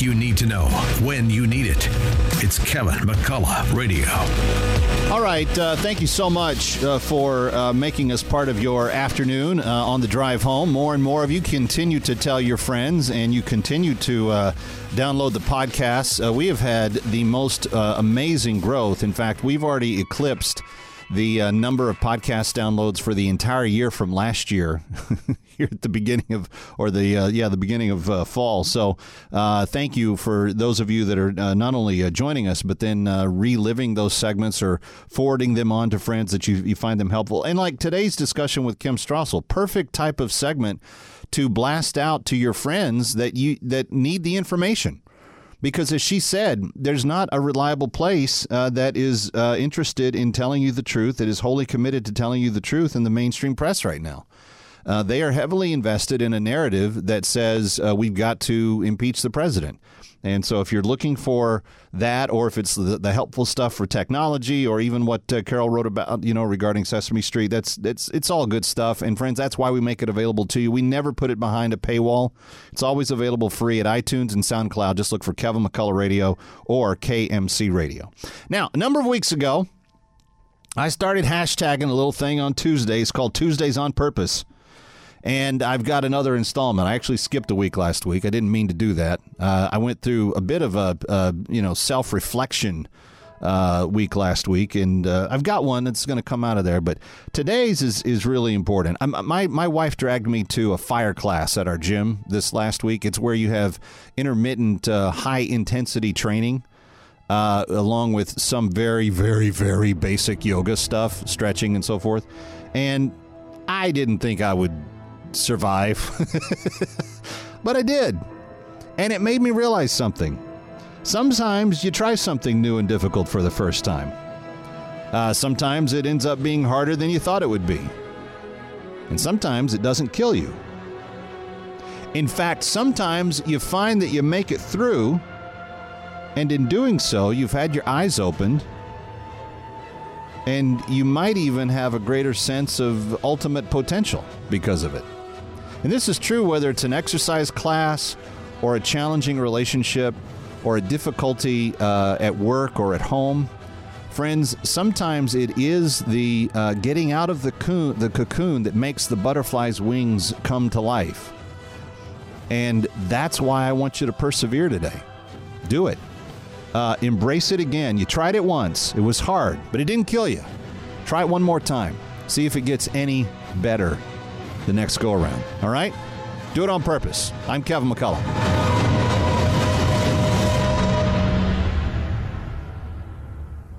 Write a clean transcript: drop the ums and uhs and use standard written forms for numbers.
you need to know when you need it. It's Kevin McCullough Radio. All right. Thank you so much for making us part of your afternoon on the drive home. More and more of you continue to tell your friends, and you continue to download the podcasts. We have had the most amazing growth. In fact, we've already eclipsed the number of podcast downloads for the entire year from last year here at the beginning of, the beginning of fall. So thank you for those of you that are not only joining us, but then reliving those segments or forwarding them on to friends that you find them helpful. And like today's discussion with Kim Strassel, perfect type of segment to blast out to your friends that need the information. Because as she said, there's not a reliable place that is interested in telling you the truth, that is wholly committed to telling you the truth in the mainstream press right now. They are heavily invested in a narrative that says we've got to impeach the president. And so if you're looking for that, or if it's the helpful stuff for technology, or even what Carol wrote about, regarding Sesame Street, it's all good stuff. And friends, that's why we make it available to you. We never put it behind a paywall. It's always available free at iTunes and SoundCloud. Just look for Kevin McCullough Radio or KMC Radio. Now, a number of weeks ago, I started hashtagging a little thing on Tuesdays called Tuesdays on Purpose. And I've got another installment. I actually skipped a week last week. I didn't mean to do that. I went through a bit of a self-reflection week last week, and I've got one that's going to come out of there. But today's is really important. My wife dragged me to a fire class at our gym this last week. It's where you have intermittent high-intensity training, along with some very, very, very basic yoga stuff, stretching and so forth. And I didn't think I would survive, but I did. And it made me realize something. Sometimes you try something new and difficult for the first time. Sometimes it ends up being harder than you thought it would be. And sometimes it doesn't kill you. In fact, sometimes you find that you make it through, and in doing so, you've had your eyes opened, and you might even have a greater sense of ultimate potential because of it. And this is true whether it's an exercise class or a challenging relationship or a difficulty at work or at home. Friends, sometimes it is the getting out of the cocoon that makes the butterfly's wings come to life. And that's why I want you to persevere today. Do it. Embrace it again. You tried it once. It was hard, but it didn't kill you. Try it one more time. See if it gets any better the next go around. All right? Do it on purpose. I'm Kevin McCullough.